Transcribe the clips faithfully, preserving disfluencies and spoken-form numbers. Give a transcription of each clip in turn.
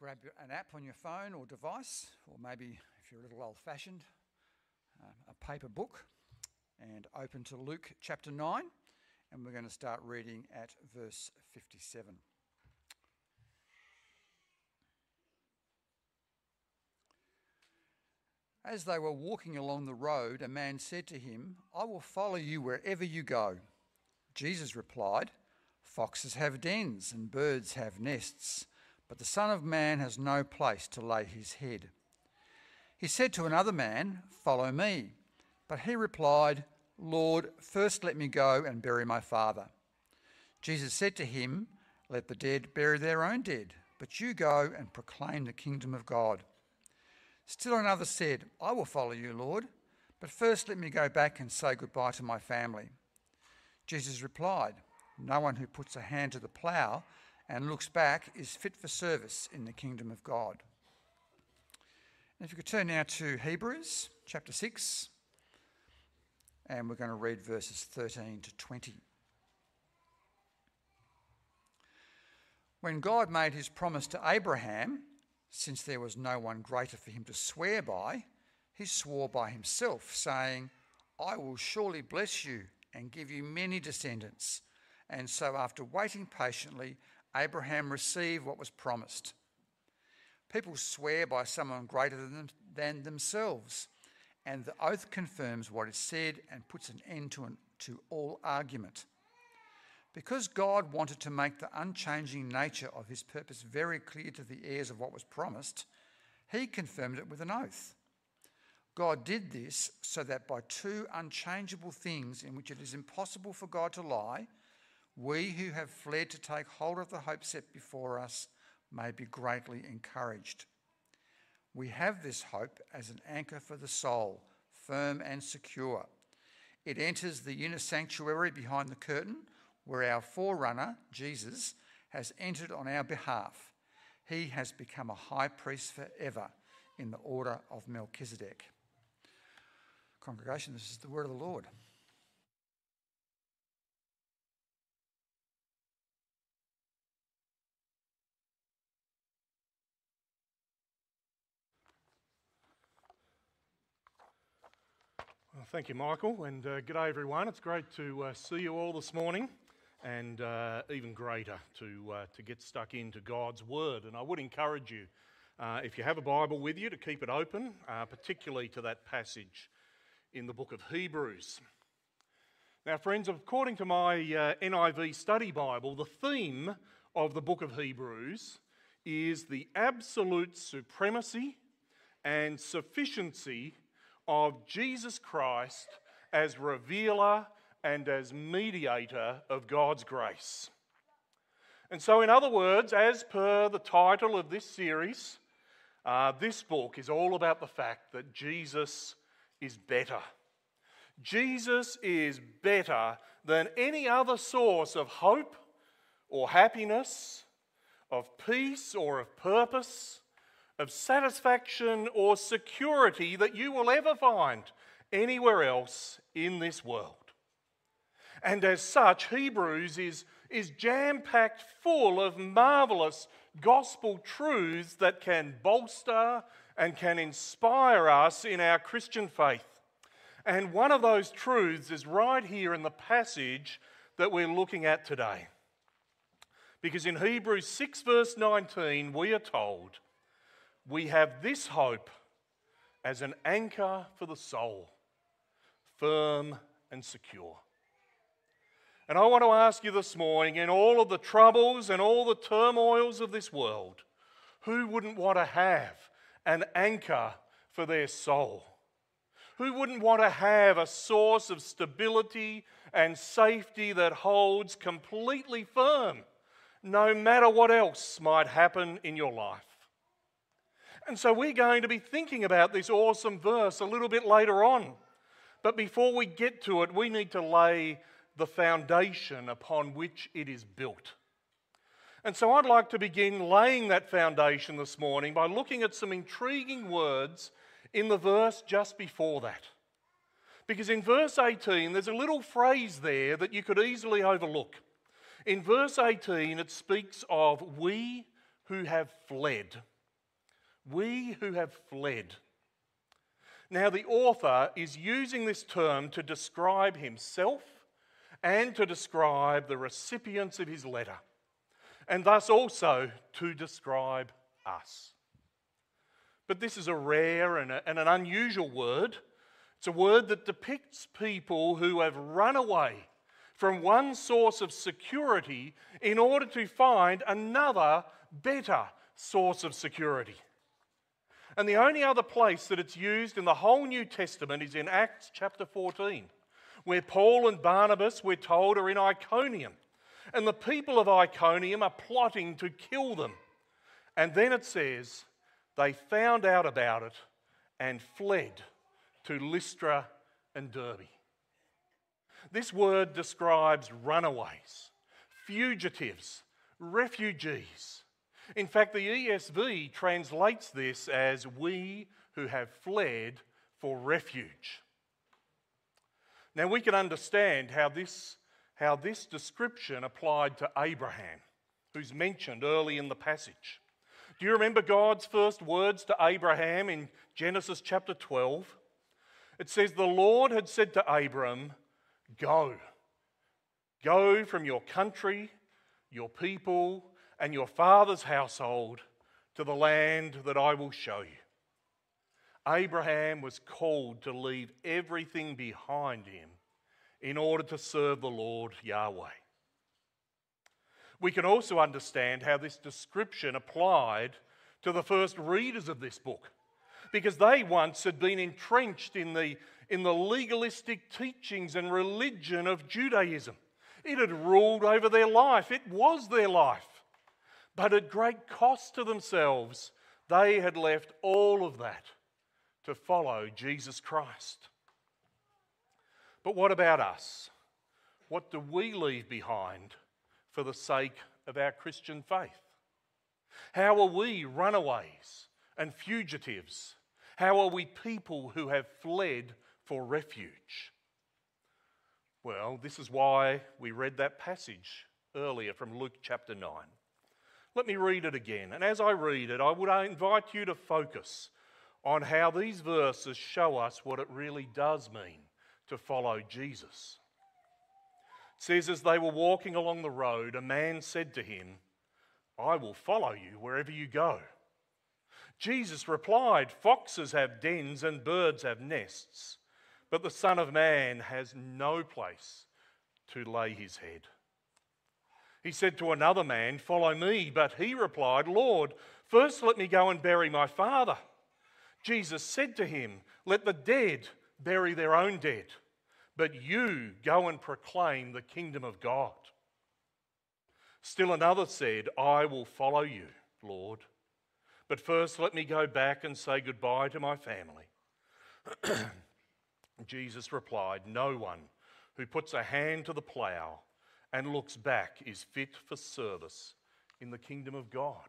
grab an app on your phone or device, or maybe if you're a little old-fashioned, uh, a paper book, and open to Luke chapter nine, and we're going to start reading at verse fifty-seven. As they were walking along the road, a man said to him, "I will follow you wherever you go." Jesus replied, "Foxes have dens and birds have nests, but the Son of Man has no place to lay his head." He said to another man, "Follow me." But he replied, "Lord, first let me go and bury my father." Jesus said to him, "Let the dead bury their own dead, but you go and proclaim the kingdom of God." Still another said, "I will follow you, Lord, but first let me go back and say goodbye to my family." Jesus replied, "No one who puts a hand to the plough and looks back is fit for service in the kingdom of God." And if you could turn now to Hebrews chapter six, and we're going to read verses thirteen to twenty. When God made his promise to Abraham, since there was no one greater for him to swear by, he swore by himself, saying, "I will surely bless you and give you many descendants." And so after waiting patiently, Abraham received what was promised. People swear by someone greater than, them, than themselves, and the oath confirms what is said and puts an end to, an, to all argument. Because God wanted to make the unchanging nature of his purpose very clear to the heirs of what was promised, he confirmed it with an oath. God did this so that by two unchangeable things in which it is impossible for God to lie, we who have fled to take hold of the hope set before us may be greatly encouraged. We have this hope as an anchor for the soul, firm and secure. It enters the inner sanctuary behind the curtain, where our forerunner, Jesus, has entered on our behalf. He has become a high priest forever in the order of Melchizedek. Congregation, this is the word of the Lord. Well, thank you, Michael, and uh, good day, everyone. It's great to uh, see you all this morning, and uh, even greater to uh, to get stuck into God's Word. And I would encourage you, uh, if you have a Bible with you, to keep it open, uh, particularly to that passage in the book of Hebrews. Now, friends, according to my uh, N I V study Bible, the theme of the book of Hebrews is the absolute supremacy and sufficiency of Jesus Christ as revealer and as mediator of God's grace. And so, in other words, as per the title of this series, uh, this book is all about the fact that Jesus is better. Jesus is better than any other source of hope or happiness, of peace or of purpose, of satisfaction or security that you will ever find anywhere else in this world. And as such, Hebrews is, is jam-packed full of marvellous gospel truths that can bolster and can inspire us in our Christian faith. And one of those truths is right here in the passage that we're looking at today. Because in Hebrews six verse nineteen, we are told, "We have this hope as an anchor for the soul, firm and secure." And I want to ask you this morning, in all of the troubles and all the turmoils of this world, who wouldn't want to have an anchor for their soul? Who wouldn't want to have a source of stability and safety that holds completely firm, no matter what else might happen in your life? And so we're going to be thinking about this awesome verse a little bit later on. But before we get to it, we need to lay the foundation upon which it is built. And so I'd like to begin laying that foundation this morning by looking at some intriguing words in the verse just before that. Because in verse eighteen, there's a little phrase there that you could easily overlook. In verse eighteen, it speaks of we who have fled. We who have fled. Now, the author is using this term to describe himself and to describe the recipients of his letter, and thus also to describe us. But this is a rare and, a, and an unusual word. It's a word that depicts people who have run away from one source of security in order to find another, better source of security. And the only other place that it's used in the whole New Testament is in Acts chapter fourteen, where Paul and Barnabas, we're told, are in Iconium. And the people of Iconium are plotting to kill them. And then it says, they found out about it and fled to Lystra and Derbe. This word describes runaways, fugitives, refugees. In fact, the E S V translates this as we who have fled for refuge. Now we can understand how this, how this description applied to Abraham, who's mentioned early in the passage. Do you remember God's first words to Abraham in Genesis chapter twelve? It says, the Lord had said to Abram, go. Go from your country, your people, and your father's household to the land that I will show you. Abraham was called to leave everything behind him in order to serve the Lord Yahweh. We can also understand how this description applied to the first readers of this book, because they once had been entrenched in the, in the legalistic teachings and religion of Judaism. It had ruled over their life. It was their life. But at great cost to themselves, they had left all of that to follow Jesus Christ. But what about us? What do we leave behind for the sake of our Christian faith? How are we runaways and fugitives? How are we people who have fled for refuge? Well, this is why we read that passage earlier from Luke chapter nine. Let me read it again. And as I read it, I would invite you to focus on how these verses show us what it really does mean to follow Jesus. It says, as they were walking along the road, a man said to him, I will follow you wherever you go. Jesus replied, foxes have dens and birds have nests, but the Son of Man has no place to lay his head. He said to another man, follow me, but he replied, Lord, first let me go and bury my father. Jesus said to him, let the dead bury their own dead, but you go and proclaim the kingdom of God. Still another said, I will follow you, Lord, but first let me go back and say goodbye to my family. Jesus replied, no one who puts a hand to the plough and looks back is fit for service in the kingdom of God.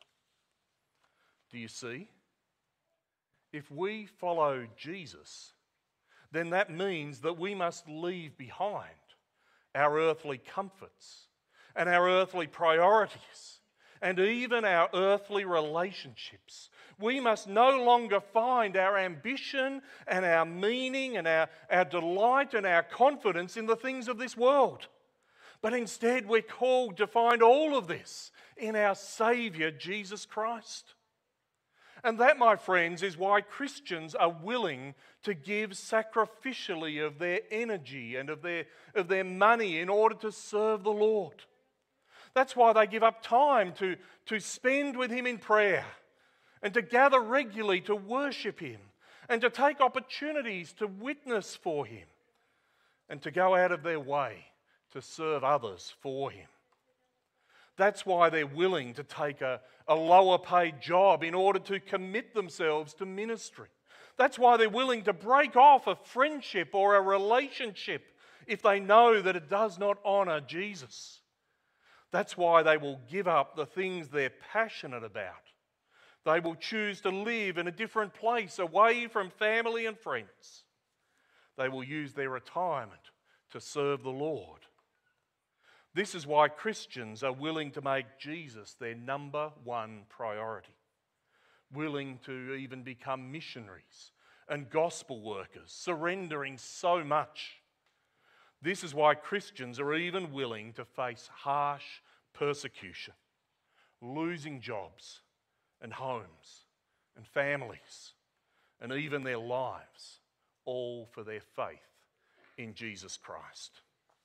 Do you see? If we follow Jesus, then that means that we must leave behind our earthly comforts and our earthly priorities and even our earthly relationships. We must no longer find our ambition and our meaning and our, our delight and our confidence in the things of this world. But instead we're called to find all of this in our Saviour, Jesus Christ. And that, my friends, is why Christians are willing to give sacrificially of their energy and of their, of their money in order to serve the Lord. That's why they give up time to, to spend with Him in prayer and to gather regularly to worship Him and to take opportunities to witness for Him and to go out of their way to serve others for Him. That's why they're willing to take a, a lower paid job in order to commit themselves to ministry. That's why they're willing to break off a friendship or a relationship if they know that it does not honour Jesus. That's why they will give up the things they're passionate about. They will choose to live in a different place away from family and friends. They will use their retirement to serve the Lord. This is why Christians are willing to make Jesus their number one priority. willing to even become missionaries and gospel workers, surrendering so much. This is why Christians are even willing to face harsh persecution, losing jobs and homes and families and even their lives, all for their faith in Jesus Christ.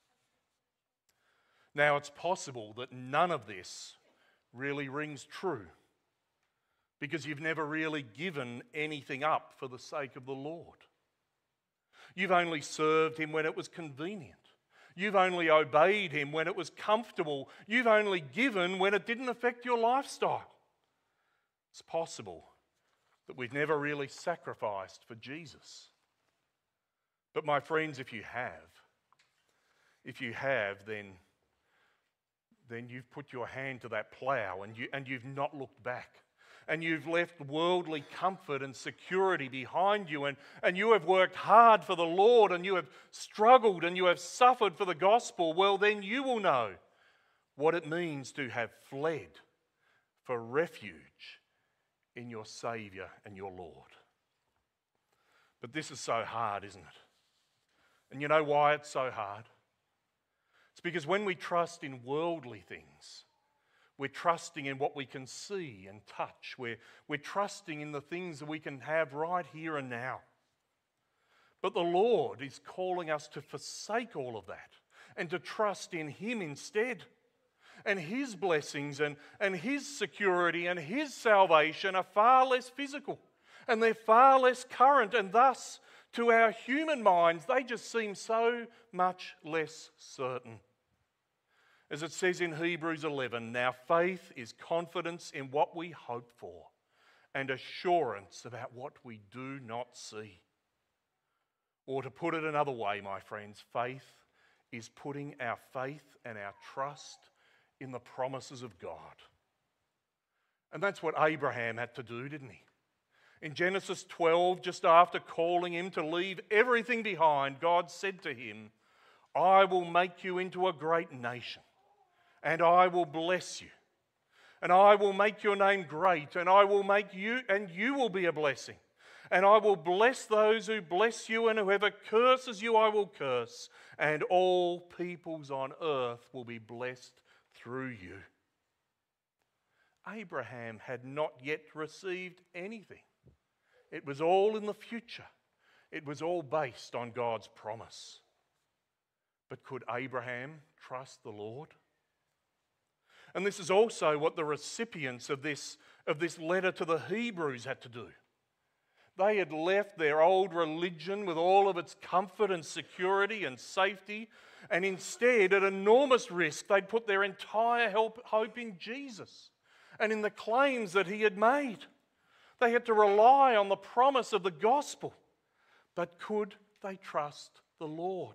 Now, it's possible that none of this really rings true because you've never really given anything up for the sake of the Lord. You've only served him when it was convenient. You've only obeyed him when it was comfortable. You've only given when it didn't affect your lifestyle. It's possible that we've never really sacrificed for Jesus. But my friends, if you have, if you have, then, then you've put your hand to that plough and, you, and you've not looked back. And you've left worldly comfort and security behind you, and, and you have worked hard for the Lord, and you have struggled and you have suffered for the gospel, well, then you will know what it means to have fled for refuge in your Saviour and your Lord. But this is so hard, isn't it? And you know why it's so hard? It's because when we trust in worldly things, we're trusting in what we can see and touch. We're, we're trusting in the things that we can have right here and now. But the Lord is calling us to forsake all of that and to trust in him instead. And his blessings and, and his security and his salvation are far less physical and they're far less current, and thus to our human minds they just seem so much less certain. As it says in Hebrews eleven, now faith is confidence in what we hope for and assurance about what we do not see. Or to put it another way, my friends, faith is putting our faith and our trust in the promises of God. And that's what Abraham had to do, didn't he? In Genesis twelve, just after calling him to leave everything behind, God said to him, I will make you into a great nation, and I will bless you, and I will make your name great, and I will make you, and you will be a blessing. And I will bless those who bless you, and whoever curses you I will curse, and all peoples on earth will be blessed through you. Abraham had not yet received anything. It was all in the future. It was all based on God's promise. But could Abraham trust the Lord? And this is also what the recipients of this, of this letter to the Hebrews had to do. They had left their old religion with all of its comfort and security and safety, and instead, at enormous risk, they'd put their entire hope in Jesus and in the claims that he had made. They had to rely on the promise of the gospel. But could they trust the Lord?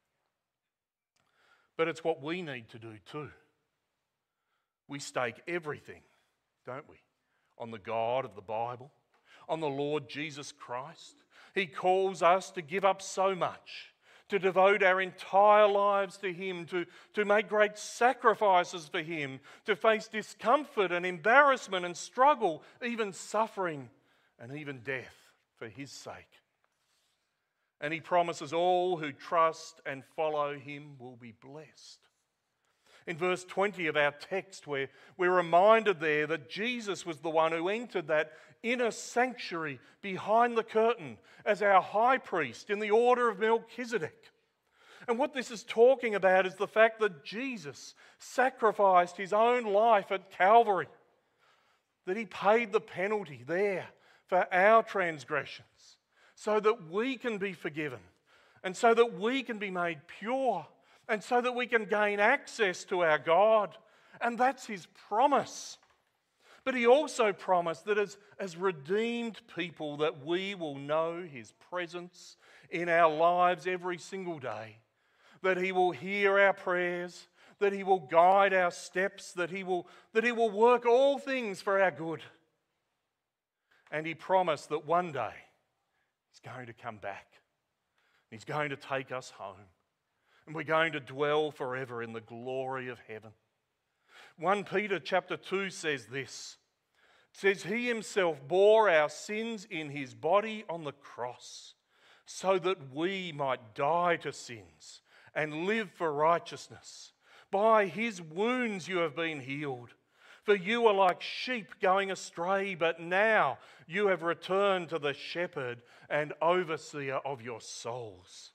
But it's what we need to do too. We stake everything, don't we, on the God of the Bible, on the Lord Jesus Christ. He calls us to give up so much, to devote our entire lives to him, to, to make great sacrifices for him, to face discomfort and embarrassment and struggle, even suffering and even death for his sake. And he promises all who trust and follow him will be blessed. In verse twenty of our text, where we're reminded there that Jesus was the one who entered that inner sanctuary behind the curtain as our high priest in the order of Melchizedek. And what this is talking about is the fact that Jesus sacrificed his own life at Calvary, that he paid the penalty there for our transgressions so that we can be forgiven and so that we can be made pure and so that we can gain access to our God. And that's his promise. But he also promised that as, as redeemed people that we will know his presence in our lives every single day, that he will hear our prayers, that he will guide our steps, that he will, that he will work all things for our good. And he promised that one day he's going to come back. He's going to take us home. And we're going to dwell forever in the glory of heaven. First Peter chapter two says this. It It says he himself bore our sins in his body on the cross so that we might die to sins and live for righteousness. By his wounds you have been healed. For you were like sheep going astray, but now you have returned to the shepherd and overseer of your souls.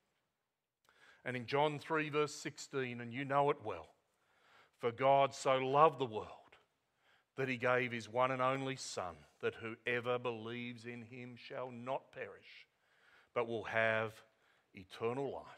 And in John three verse sixteen, and you know it well, for God so loved the world that he gave his one and only Son, that whoever believes in him shall not perish, but will have eternal life.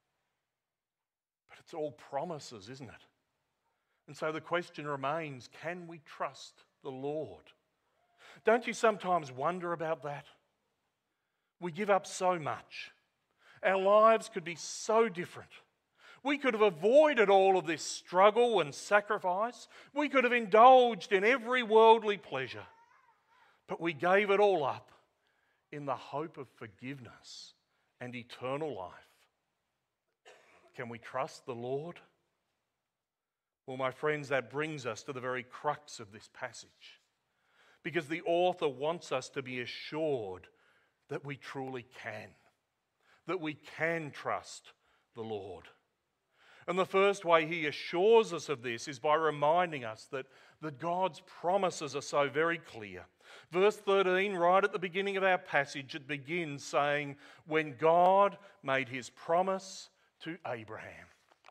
But it's all promises, isn't it? And so the question remains, can we trust the Lord? Don't you sometimes wonder about that? We give up so much. Our lives could be so different. We could have avoided all of this struggle and sacrifice. We could have indulged in every worldly pleasure. But we gave it all up in the hope of forgiveness and eternal life. Can we trust the Lord? Well, my friends, that brings us to the very crux of this passage, because the author wants us to be assured that we truly can, that we can trust the Lord. And the first way he assures us of this is by reminding us that, that God's promises are so very clear. Verse thirteen, right at the beginning of our passage, it begins saying, when God made his promise to Abraham.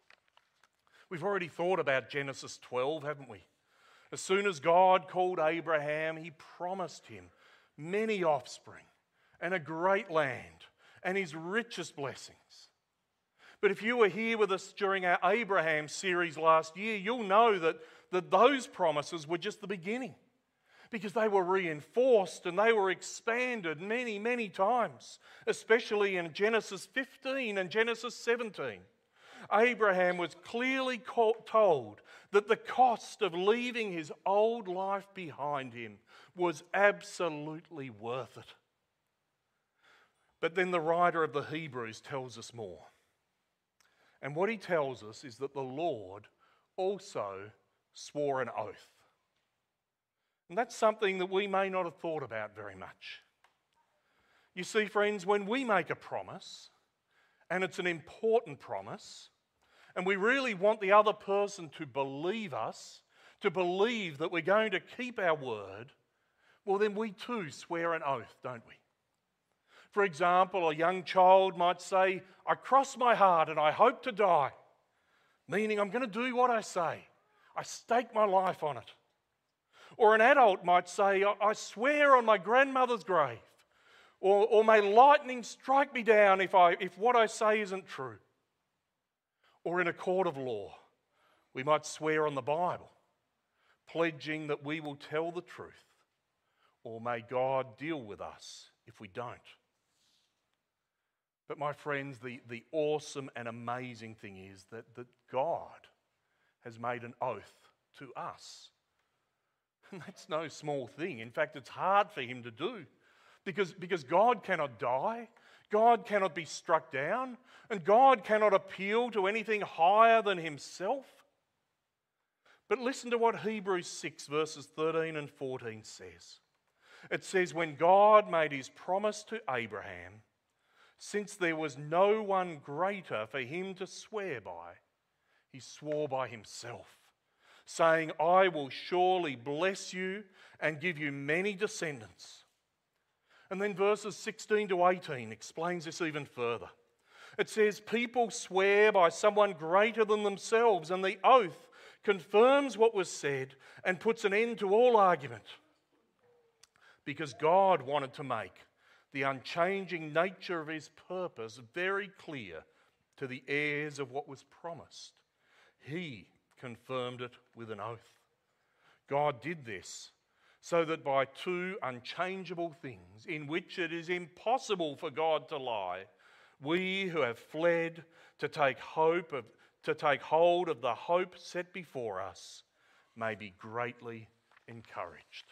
We've already thought about Genesis twelve, haven't we? As soon as God called Abraham, he promised him many offspring and a great land and his richest blessings. But if you were here with us during our Abraham series last year, you'll know that, that those promises were just the beginning, because they were reinforced and they were expanded many, many times, especially in Genesis fifteen and Genesis seventeen. Abraham was clearly told that the cost of leaving his old life behind him was absolutely worth it. But then the writer of the Hebrews tells us more. And what he tells us is that the Lord also swore an oath. And that's something that we may not have thought about very much. You see, friends, when we make a promise, and it's an important promise, and we really want the other person to believe us, to believe that we're going to keep our word, well, then we too swear an oath, don't we? For example, a young child might say, I cross my heart and I hope to die, meaning I'm going to do what I say. I stake my life on it. Or an adult might say, I swear on my grandmother's grave, or, or may lightning strike me down if, I, if what I say isn't true. Or in a court of law, we might swear on the Bible, pledging that we will tell the truth, or may God deal with us if we don't. But my friends, the, the awesome and amazing thing is that, that God has made an oath to us. And that's no small thing. In fact, it's hard for him to do, because, because God cannot die, God cannot be struck down, and God cannot appeal to anything higher than himself. But listen to what Hebrews six verses thirteen and fourteen says. It says, when God made his promise to Abraham, since there was no one greater for him to swear by, he swore by himself, saying, I will surely bless you and give you many descendants. And then verses sixteen to eighteen explains this even further. It says, people swear by someone greater than themselves, and the oath confirms what was said and puts an end to all argument. Because God wanted to make the unchanging nature of his purpose very clear to the heirs of what was promised. He confirmed it with an oath. God did this so that by two unchangeable things, in which it is impossible for God to lie, we who have fled to take hope of, to take hold of the hope set before us may be greatly encouraged.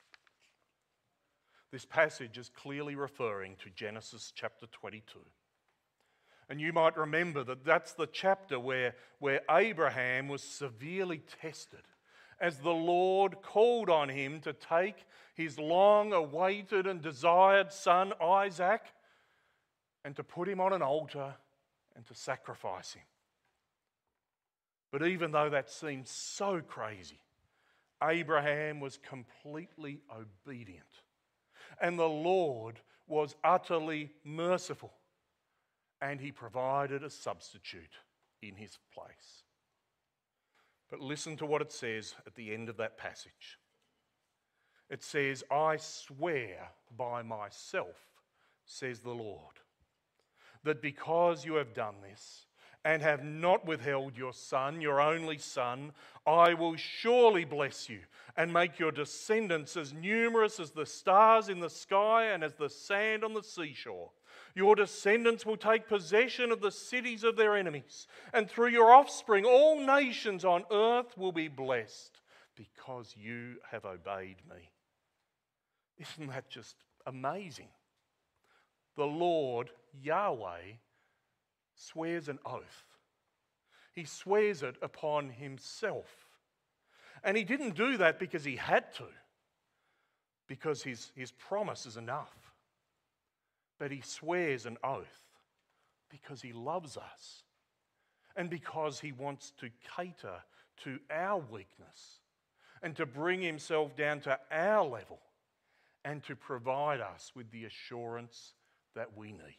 This passage is clearly referring to Genesis chapter twenty-two. And you might remember that that's the chapter where, where Abraham was severely tested as the Lord called on him to take his long-awaited and desired son Isaac and to put him on an altar and to sacrifice him. But even though that seemed so crazy, Abraham was completely obedient, and the Lord was utterly merciful, and he provided a substitute in his place. But listen to what it says at the end of that passage. It says, "I swear by myself, says the Lord, that because you have done this and have not withheld your son, your only son, I will surely bless you and make your descendants as numerous as the stars in the sky and as the sand on the seashore. Your descendants will take possession of the cities of their enemies, and through your offspring all nations on earth will be blessed because you have obeyed me." Isn't that just amazing? The Lord, Yahweh, swears an oath. He swears it upon himself. And he didn't do that because he had to, because his, his promise is enough. But he swears an oath because he loves us and because he wants to cater to our weakness and to bring himself down to our level and to provide us with the assurance that we need.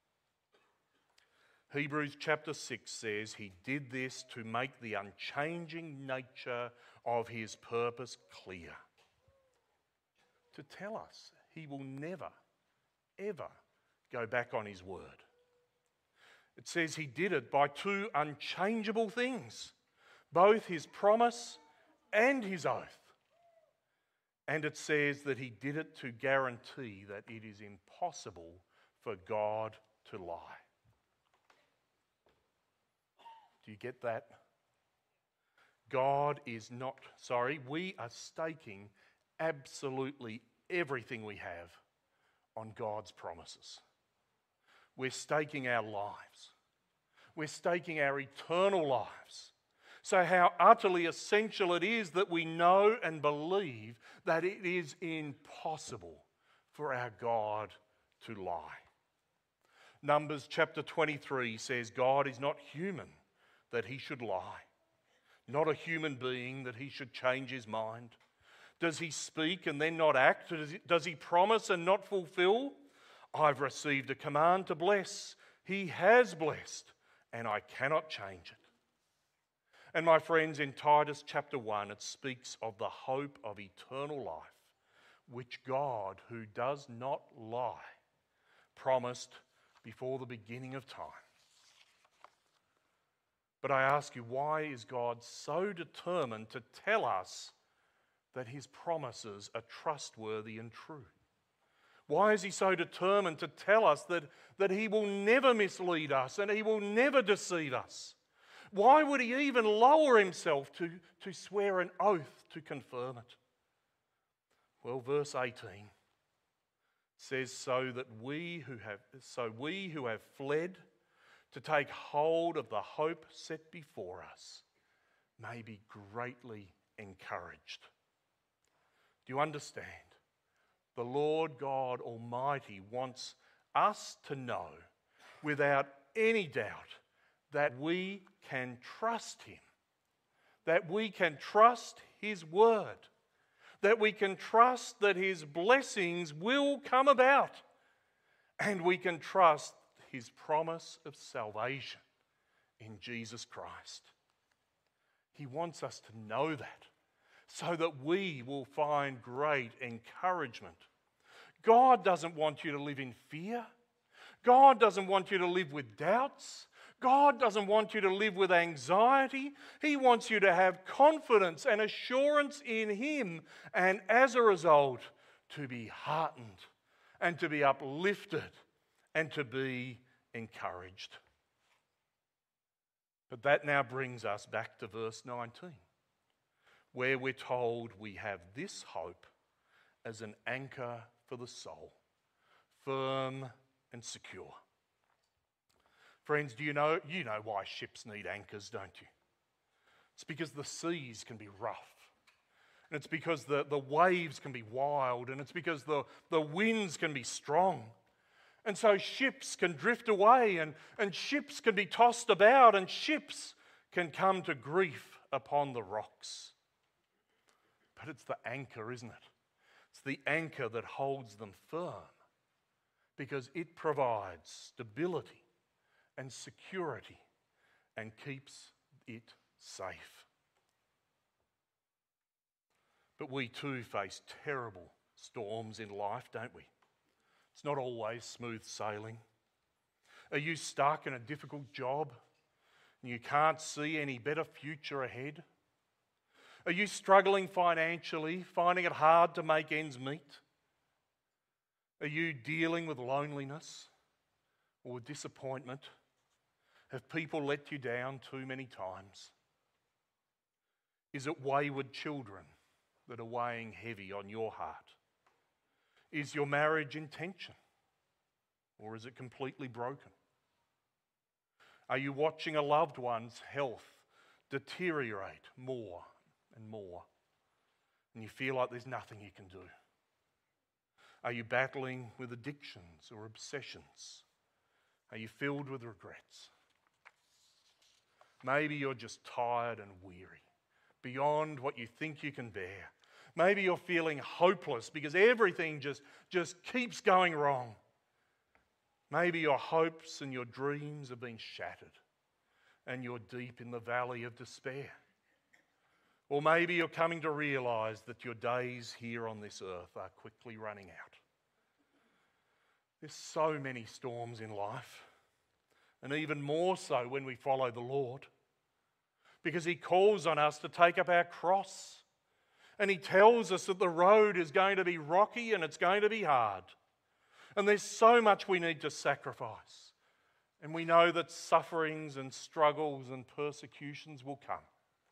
Hebrews chapter six says he did this to make the unchanging nature of his purpose clear. To tell us he will never, ever go back on his word. It says he did it by two unchangeable things, both his promise and his oath. And it says that he did it to guarantee that it is impossible for God to lie. Do you get that? God is not, sorry, we are staking absolutely everything we have on God's promises. We're staking our lives. We're staking our eternal lives. So how utterly essential it is that we know and believe that it is impossible for our God to lie. Numbers chapter twenty-three says God is not human that he should lie, not a human being that he should change his mind. Does he speak and then not act? Does he, does he promise and not fulfill? I've received a command to bless. He has blessed, and I cannot change it. And my friends, in Titus chapter one, it speaks of the hope of eternal life, which God, who does not lie, promised before the beginning of time. But I ask you, why is God so determined to tell us that his promises are trustworthy and true? Why is he so determined to tell us that, that he will never mislead us and he will never deceive us? Why would he even lower himself to, to swear an oath to confirm it? Well, verse eighteen says, so that we who have so we who have fled to take hold of the hope set before us may be greatly encouraged. Do you understand? The Lord God Almighty wants us to know without any doubt that we can trust him, that we can trust his word, that we can trust that his blessings will come about, and we can trust his promise of salvation in Jesus Christ. He wants us to know that so that we will find great encouragement. God doesn't want you to live in fear. God doesn't want you to live with doubts. God doesn't want you to live with anxiety. He wants you to have confidence and assurance in him, and as a result, to be heartened and to be uplifted and to be encouraged. But that now brings us back to verse nineteen, where we're told we have this hope as an anchor for the soul, firm and secure. Friends, do you know, you know why ships need anchors, don't you? It's because the seas can be rough And it's because the, the waves can be wild, and it's because the, the winds can be strong. And so ships can drift away, and, and ships can be tossed about, and ships can come to grief upon the rocks. But it's the anchor, isn't it? It's the anchor that holds them firm, because it provides stability and security and keeps it safe. But we too face terrible storms in life, don't we? It's not always smooth sailing. Are you stuck in a difficult job and you can't see any better future ahead? Are you struggling financially, finding it hard to make ends meet? Are you dealing with loneliness or disappointment? Have people let you down too many times? Is it wayward children that are weighing heavy on your heart? Is your marriage in tension, or is it completely broken? Are you watching a loved one's health deteriorate more and more, and you feel like there's nothing you can do? Are you battling with addictions or obsessions? Are you filled with regrets? Maybe you're just tired and weary, beyond what you think you can bear. Maybe you're feeling hopeless because everything just, just keeps going wrong. Maybe your hopes and your dreams have been shattered and you're deep in the valley of despair. Or maybe you're coming to realise that your days here on this earth are quickly running out. There's so many storms in life, and even more so when we follow the Lord, because He calls on us to take up our cross. And He tells us that the road is going to be rocky and it's going to be hard. And there's so much we need to sacrifice. And we know that sufferings and struggles and persecutions will come.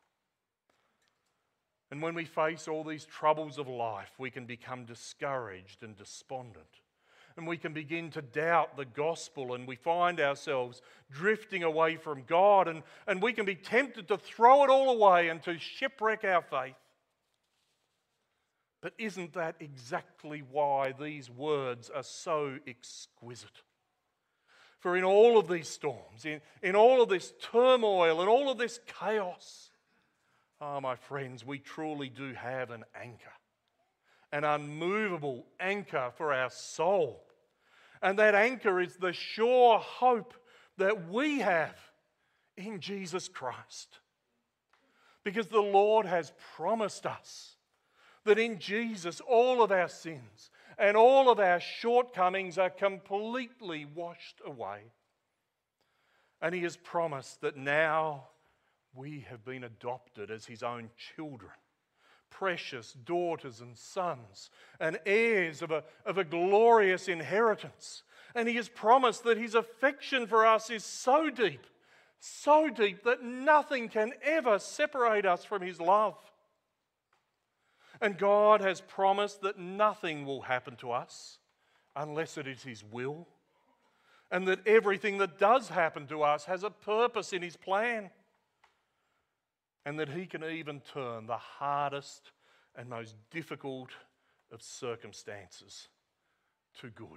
And when we face all these troubles of life, we can become discouraged and despondent. And we can begin to doubt the gospel, and we find ourselves drifting away from God, and, and we can be tempted to throw it all away and to shipwreck our faith. But isn't that exactly why these words are so exquisite? For in all of these storms, in, in all of this turmoil, and all of this chaos, oh, my friends, we truly do have an anchor, an unmovable anchor for our soul. And that anchor is the sure hope that we have in Jesus Christ. Because the Lord has promised us that in Jesus all of our sins and all of our shortcomings are completely washed away. And He has promised that now we have been adopted as His own children, precious daughters and sons, and heirs of a, of a glorious inheritance. And He has promised that His affection for us is so deep, so deep that nothing can ever separate us from His love. And God has promised that nothing will happen to us unless it is His will, and that everything that does happen to us has a purpose in His plan, and that He can even turn the hardest and most difficult of circumstances to good.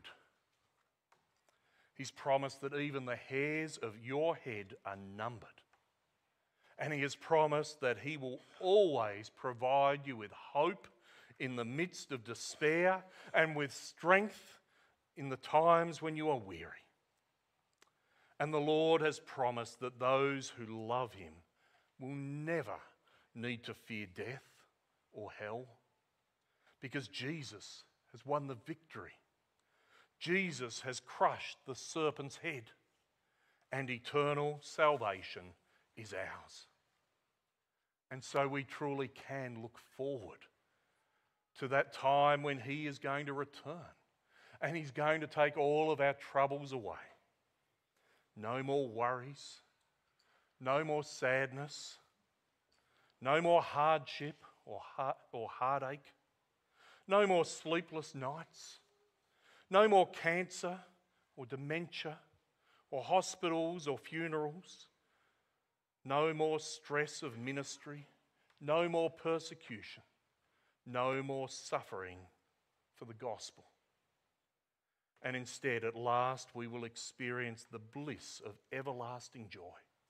He's promised that even the hairs of your head are numbered. And He has promised that He will always provide you with hope in the midst of despair and with strength in the times when you are weary. And the Lord has promised that those who love Him will never need to fear death or hell, because Jesus has won the victory. Jesus has crushed the serpent's head, and eternal salvation is ours. And so we truly can look forward to that time when He is going to return, and He's going to take all of our troubles away. No more worries, no more sadness, no more hardship or heart, or heartache, no more sleepless nights, no more cancer or dementia or hospitals or funerals, no more stress of ministry, no more persecution, no more suffering for the gospel. And instead, at last, we will experience the bliss of everlasting joy.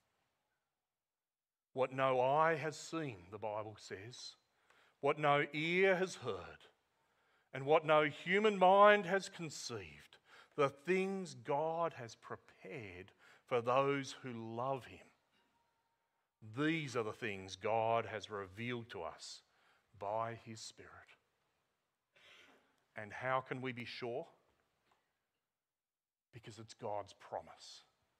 What no eye has seen, the Bible says, what no ear has heard, and what no human mind has conceived, the things God has prepared for those who love him. These are the things God has revealed to us by his Spirit. And how can we be sure? Because it's God's promise.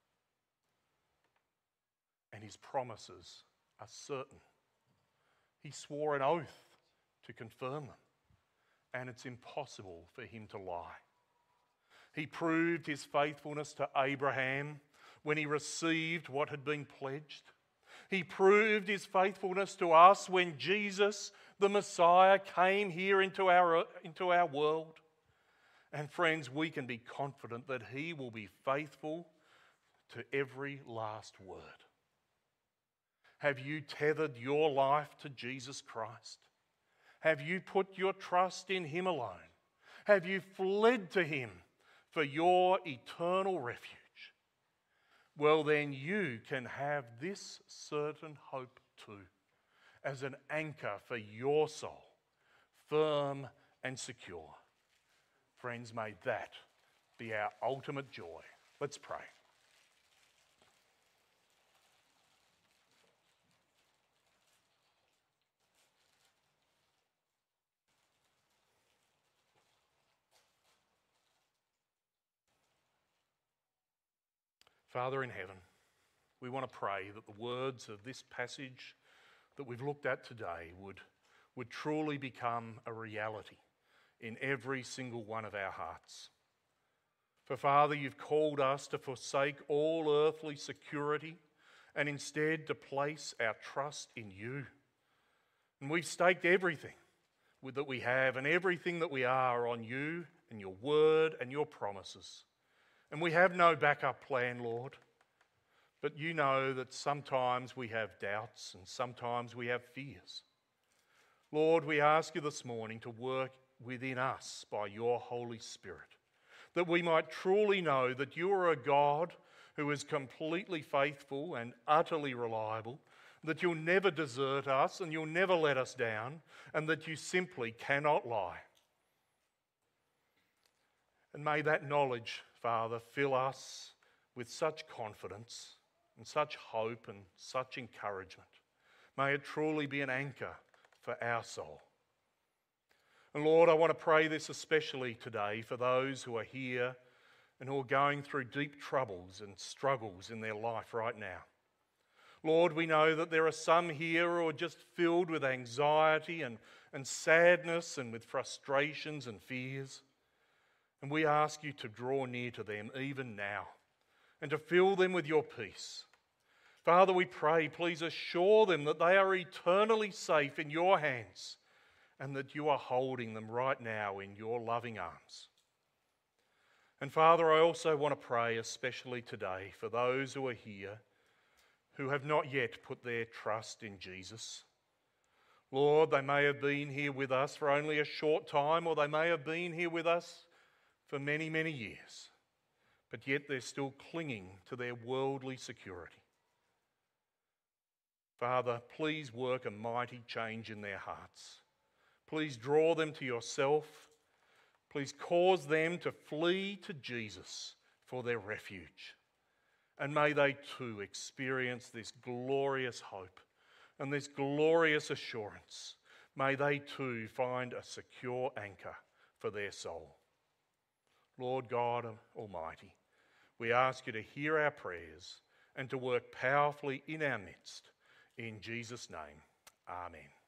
And his promises are certain. He swore an oath to confirm them, and it's impossible for him to lie. He proved his faithfulness to Abraham when he received what had been pledged. He proved his faithfulness to us when Jesus, the Messiah, came here into our, into our world. And friends, we can be confident that he will be faithful to every last word. Have you tethered your life to Jesus Christ? Have you put your trust in him alone? Have you fled to him for your eternal refuge? Well, then you can have this certain hope too, as an anchor for your soul, firm and secure. Friends, may that be our ultimate joy. Let's pray. Father in heaven, we want to pray that the words of this passage that we've looked at today would, would truly become a reality in every single one of our hearts. For Father, you've called us to forsake all earthly security and instead to place our trust in you. And we've staked everything that we have and everything that we are on you and your word and your promises. And we have no backup plan, Lord. But you know that sometimes we have doubts and sometimes we have fears. Lord, we ask you this morning to work within us by your Holy Spirit, that we might truly know that you are a God who is completely faithful and utterly reliable, that you'll never desert us and you'll never let us down, and that you simply cannot lie. And may that knowledge, Father, fill us with such confidence and such hope and such encouragement. May it truly be an anchor for our soul. And Lord, I want to pray this especially today for those who are here and who are going through deep troubles and struggles in their life right now. Lord, we know that there are some here who are just filled with anxiety and, and sadness and with frustrations and fears. And we ask you to draw near to them even now and to fill them with your peace. Father, we pray, please assure them that they are eternally safe in your hands and that you are holding them right now in your loving arms. And Father, I also want to pray especially today for those who are here who have not yet put their trust in Jesus. Lord, they may have been here with us for only a short time, or they may have been here with us for many, many years, but yet they're still clinging to their worldly security. Father, please work a mighty change in their hearts. Please draw them to yourself. Please cause them to flee to Jesus for their refuge. And may they too experience this glorious hope and this glorious assurance. May they too find a secure anchor for their soul. Lord God Almighty, we ask you to hear our prayers and to work powerfully in our midst. In Jesus' name, amen.